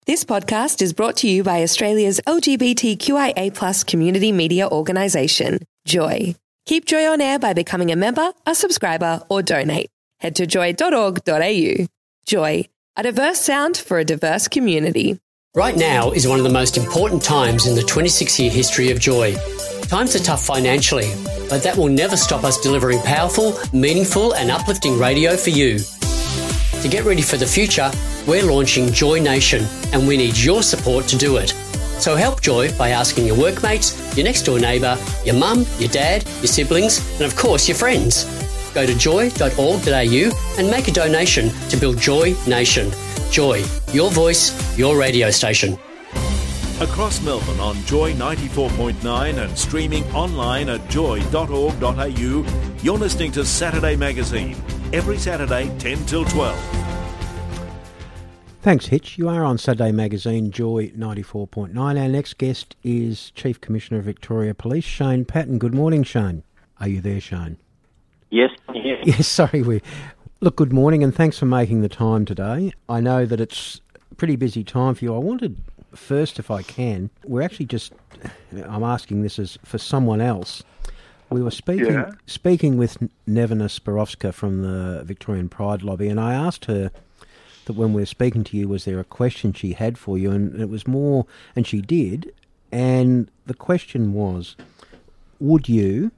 This podcast is brought to you by Australia's LGBTQIA+ community media organisation, Joy. Keep Joy on air by becoming a member, a subscriber, or donate. Head to joy.org.au. Joy, a diverse sound for a diverse community. Right now is one of the most important times in the 26-year history of Joy. Times are tough financially, but that will never stop us delivering powerful, meaningful and uplifting radio for you. To get ready for the future, we're launching Joy Nation, and we need your support to do it. So help Joy by asking your workmates, your next door neighbour, your mum, your dad, your siblings, and of course your friends. Go to joy.org.au and make a donation to build Joy Nation. Joy, your voice, your radio station. Across Melbourne on Joy 94.9 and streaming online at joy.org.au, you're listening to Saturday Magazine. Every Saturday, 10 till 12. Thanks, Hitch. You are on Saturday Magazine, Joy 94.9. Our next guest is Chief Commissioner of Victoria Police, Shane Patton. Good morning, Shane. Are you there, Shane? Yes, yeah. Yes, sorry. Look, good morning and thanks for making the time today. I know that it's a pretty busy time for you. I wanted first, if I can, I'm asking this as for someone else. We were speaking with Nevena Spirovska from the Victorian Pride Lobby, and I asked her that when we were speaking to you, was there a question she had for you? And it was more, and she did, and the question was, would you,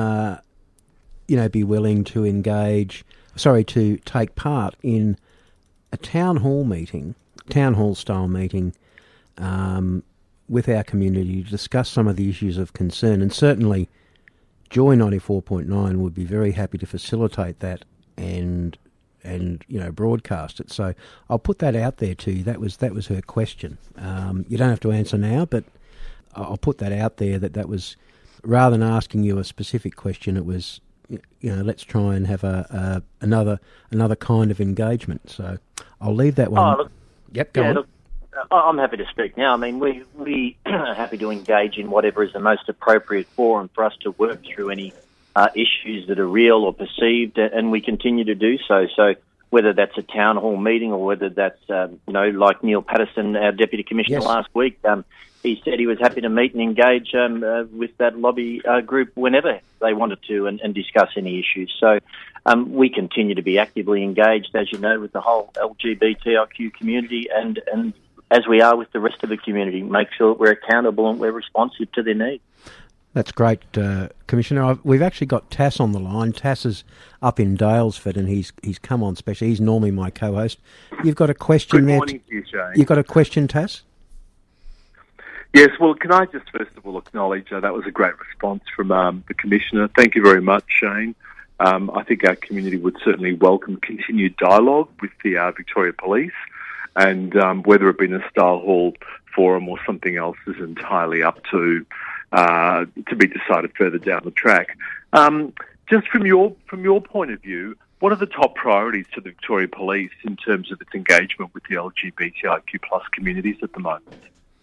be willing to take part in a town hall style meeting, with our community to discuss some of the issues of concern, and certainly Joy 94.9 would be very happy to facilitate that and broadcast it. So I'll put that out there to you. That was her question. You don't have to answer now, but I'll put that out there. That was, rather than asking you a specific question, it was, let's try and have another kind of engagement. So I'll leave that one. Oh, look, yep, go on. Look, I'm happy to speak now. I mean, we are happy to engage in whatever is the most appropriate forum for us to work through any issues that are real or perceived, and we continue to do so. So whether that's a town hall meeting or whether that's, like Neil Patterson, our Deputy Commissioner last week, he said he was happy to meet and engage with that lobby group whenever they wanted to and discuss any issues. So we continue to be actively engaged, as you know, with the whole LGBTIQ community and as we are with the rest of the community, make sure that we're accountable and we're responsive to their needs. That's great, Commissioner. We've actually got Tass on the line. Tass is up in Dalesford and he's come on special. He's normally my co-host. You've got a question there. Good morning to you, Shane. You've got a question, Tass? Yes, well, can I just first of all acknowledge that was a great response from the Commissioner. Thank you very much, Shane. I think our community would certainly welcome continued dialogue with the Victoria Police, and whether it be in a style hall forum or something else is entirely up to be decided further down the track. Just from your point of view, what are the top priorities to the Victoria Police in terms of its engagement with the LGBTIQ+ communities at the moment?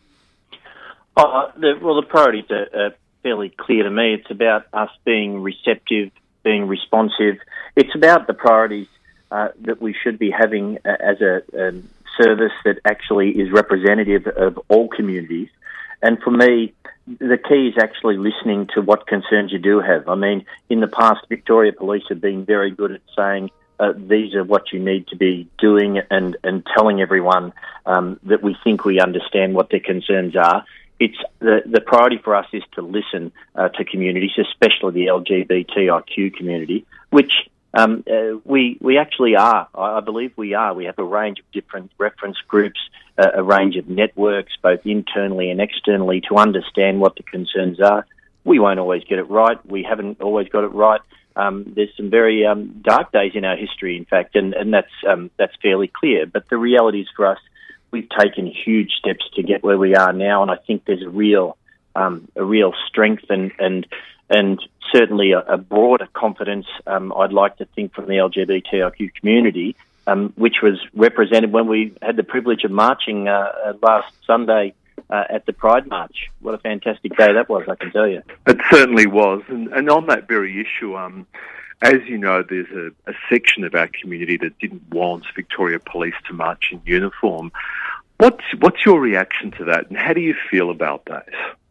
The priorities are fairly clear to me. It's about us being receptive, being responsive. It's about the priorities that we should be having as a service that actually is representative of all communities. And for me, the key is actually listening to what concerns you do have. I mean, in the past, Victoria Police have been very good at saying these are what you need to be doing and telling everyone that we think we understand what their concerns are. It's the priority for us is to listen to communities, especially the LGBTIQ community, which we actually are. I believe we are. We have a range of different reference groups, a range of networks, both internally and externally, to understand what the concerns are. We won't always get it right. We haven't always got it right. There's some very dark days in our history, in fact, and that's fairly clear. But the reality is for us, we've taken huge steps to get where we are now, and I think there's a real strength and certainly a broader confidence, I'd like to think, from the LGBTIQ community, which was represented when we had the privilege of marching last Sunday at the Pride March. What a fantastic day that was, I can tell you. It certainly was. And on that very issue, as you know, there's a section of our community that didn't want Victoria Police to march in uniform. What's your reaction to that, and how do you feel about that?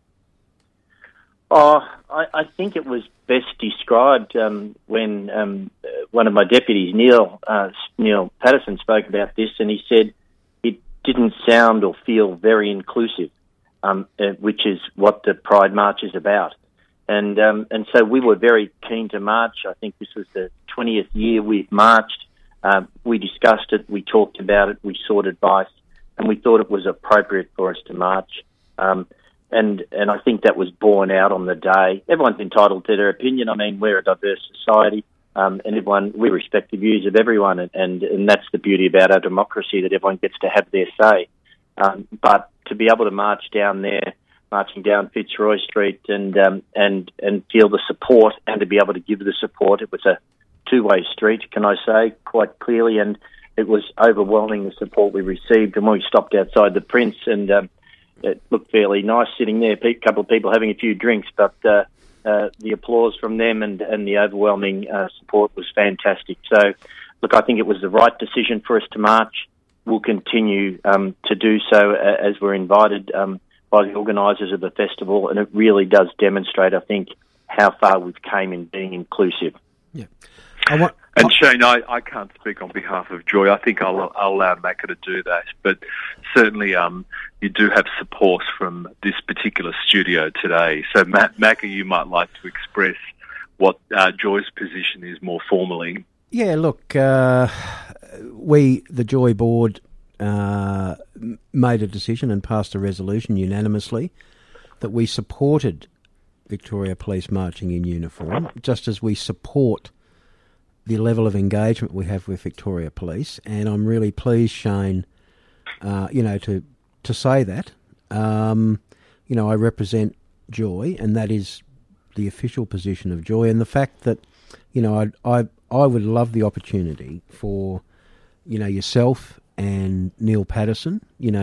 I think it was best described when one of my deputies, Neil Patterson, spoke about this, and he said it didn't sound or feel very inclusive, which is what the Pride March is about. And so we were very keen to march. I think this was the 20th year we've marched. We discussed it, we talked about it, we sought advice, and we thought it was appropriate for us to march. And I think that was borne out on the day. Everyone's entitled to their opinion. I mean, we're a diverse society, and we respect the views of everyone, and that's the beauty about our democracy, that everyone gets to have their say. But to be able to march down there, marching down Fitzroy Street, and feel the support, and to be able to give the support, it was a two-way street, can I say, quite clearly, and it was overwhelming, the support we received. And when we stopped outside the Prince, and it looked fairly nice sitting there, a couple of people having a few drinks, but the applause from them and the overwhelming support was fantastic. So, look, I think it was the right decision for us to march. We'll continue to do so as we're invited by the organisers of the festival, and it really does demonstrate, I think, how far we've came in being inclusive. Yeah. And Shane, I can't speak on behalf of Joy. I think I'll allow Macca to do that. But certainly you do have support from this particular studio today. So Macca, you might like to express what Joy's position is more formally. Yeah, look, we, the Joy Board, made a decision and passed a resolution unanimously that we supported Victoria Police marching in uniform, just as we support the level of engagement we have with Victoria Police. And I'm really pleased, Shane, to say that. I represent Joy, and that is the official position of Joy. And the fact that, I would love the opportunity for, yourself and Neil Patterson,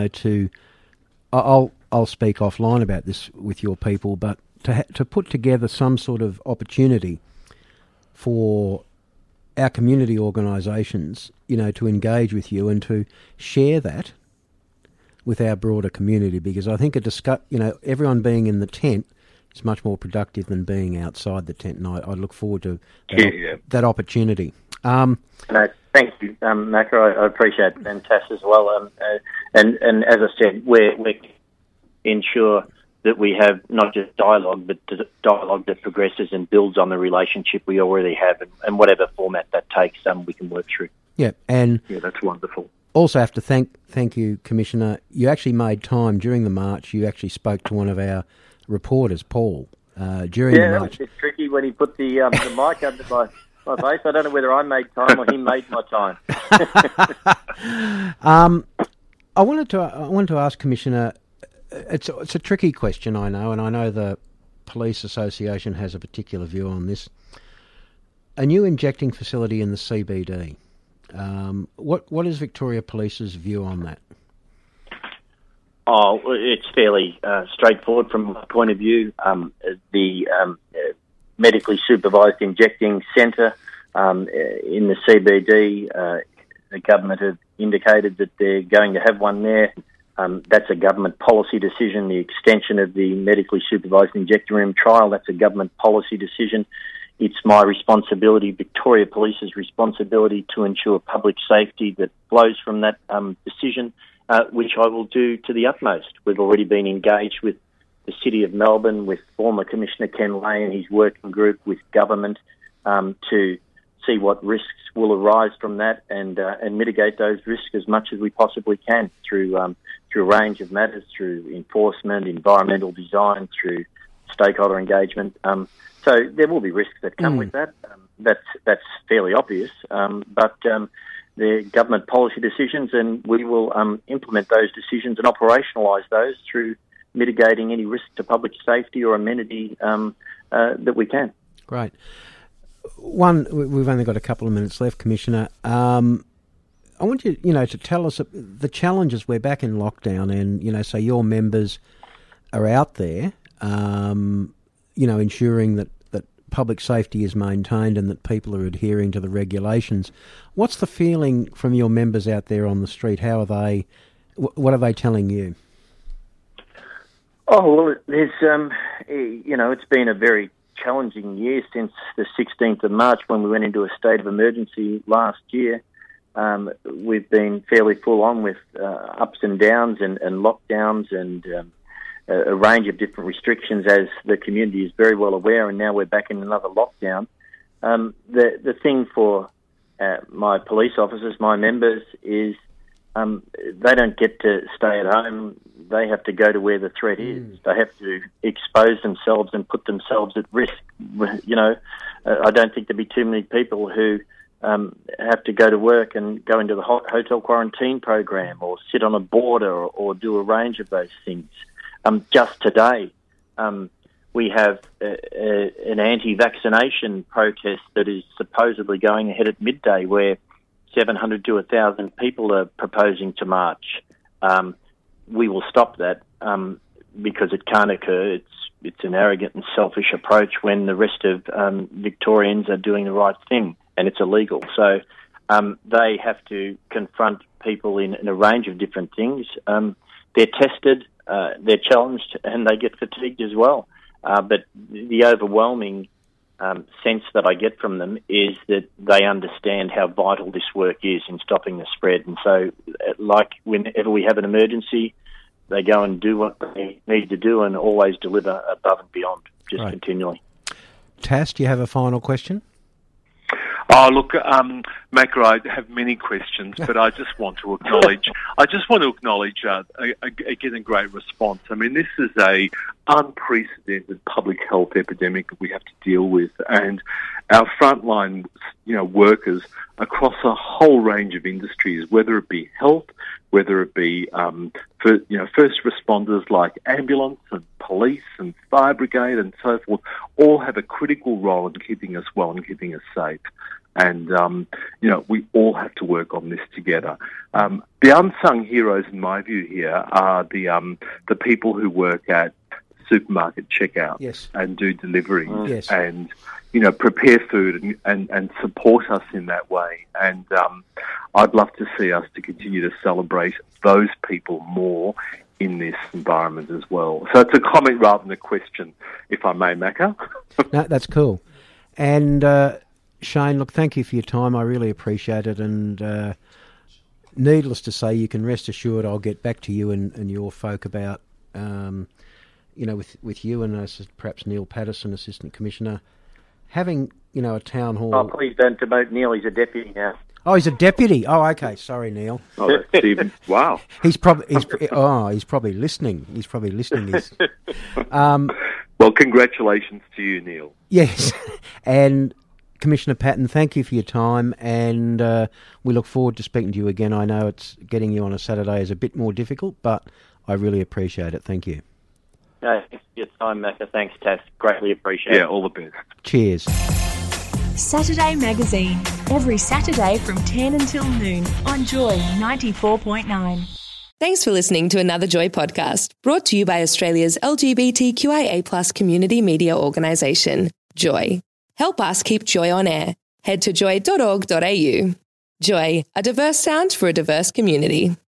I'll speak offline about this with your people, but to put together some sort of opportunity for our community organisations, to engage with you and to share that with our broader community, because I think everyone being in the tent is much more productive than being outside the tent, and I look forward to that opportunity. No, thank you, Macca. I appreciate it, and Tass as well. And as I said, we ensure that we have not just dialogue, but dialogue that progresses and builds on the relationship we already have, and whatever format that takes, we can work through. Yeah, and that's wonderful. Also have to thank you, Commissioner. You actually made time during the march. You actually spoke to one of our reporters, Paul, during the march. Yeah, it's tricky when he put the mic under my face. I don't know whether I made time or he made my time. I wanted to ask, Commissioner. It's a tricky question, I know, and I know the Police Association has a particular view on this. A new injecting facility in the CBD. What is Victoria Police's view on that? Oh, it's fairly straightforward from my point of view. The medically supervised injecting centre in the CBD, the government have indicated that they're going to have one there. That's a government policy decision. The extension of the medically supervised injector room trial, that's a government policy decision. It's my responsibility, Victoria Police's responsibility, to ensure public safety that flows from that decision, which I will do to the utmost. We've already been engaged with the City of Melbourne, with former Commissioner Ken Lay and his working group, with government, to see what risks will arise from that and mitigate those risks as much as we possibly can through a range of matters, through enforcement, environmental design, through stakeholder engagement. So there will be risks that come with that. That's fairly obvious. But they're government policy decisions, and we will implement those decisions and operationalise those through mitigating any risk to public safety or amenity that we can. Great. We've only got a couple of minutes left, Commissioner. I want you, to tell us the challenges. We're back in lockdown, and so your members are out there, ensuring that public safety is maintained and that people are adhering to the regulations. What's the feeling from your members out there on the street? How are they What are they telling you? Oh, well, there's, it's been a very challenging year since the 16th of March when we went into a state of emergency last year. We've been fairly full on with ups and downs and lockdowns and a range of different restrictions, as the community is very well aware, and now we're back in another lockdown. The thing for my police officers, my members, is they don't get to stay at home. They have to go to where the threat is. They have to expose themselves and put themselves at risk. I don't think there'd be too many people who have to go to work and go into the hotel quarantine program or sit on a border or do a range of those things. Just today, we have an anti-vaccination protest that is supposedly going ahead at midday, where 700 to 1,000 people are proposing to march. We will stop that because it can't occur. It's an arrogant and selfish approach when the rest of Victorians are doing the right thing, and it's illegal. So they have to confront people in a range of different things. They're tested, they're challenged, and they get fatigued as well. But the overwhelming sense that I get from them is that they understand how vital this work is in stopping the spread. And so, like whenever we have an emergency, they go and do what they need to do and always deliver above and beyond, just continually. Tass, do you have a final question? Oh, look, Macca, I have many questions, but I just want to acknowledge, again, a great response. I mean, this is a unprecedented public health epidemic that we have to deal with, and our frontline, workers across a whole range of industries, whether it be health, whether it be first responders like ambulance and police and fire brigade and so forth, all have a critical role in keeping us well and keeping us safe. And, we all have to work on this together. The unsung heroes, in my view, here are the people who work at supermarket checkout and do delivery and, prepare food and support us in that way. And I'd love to see us to continue to celebrate those people more in this environment as well. So it's a comment rather than a question, if I may, Macca. No, that's cool. And Shane, look, thank you for your time. I really appreciate it. And needless to say, you can rest assured I'll get back to you and your folk about, with you and perhaps Neil Patterson, Assistant Commissioner, having, a town hall. Oh, please don't demote Neil. He's a deputy now. Oh, he's a deputy. Oh, okay. Sorry, Neil. Oh, that's Stephen. Wow. He's probably listening. He's probably listening. Well, congratulations to you, Neil. Yes, and Commissioner Patton, thank you for your time, and we look forward to speaking to you again. I know it's getting you on a Saturday is a bit more difficult, but I really appreciate it. Thank you. Thanks for your time, Macca. Thanks, Tass. Greatly appreciate it. Yeah, all the best. Cheers. Saturday Magazine, every Saturday from 10 until noon on Joy 94.9. Thanks for listening to another Joy podcast, brought to you by Australia's LGBTQIA+ community media organisation, Joy. Help us keep Joy on air. Head to joy.org.au. Joy, a diverse sound for a diverse community.